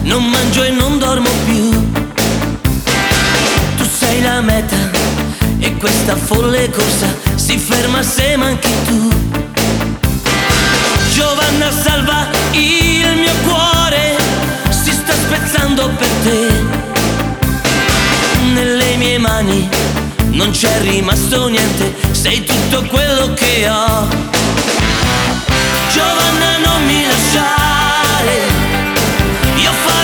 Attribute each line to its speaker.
Speaker 1: Non mangio e non dormo più. Tu sei la meta e questa folle corsa si ferma se manchi tu. Giovanna salva il mio cuore, si sta spezzando per te. Nelle mie mani non c'è rimasto niente, sei tutto quello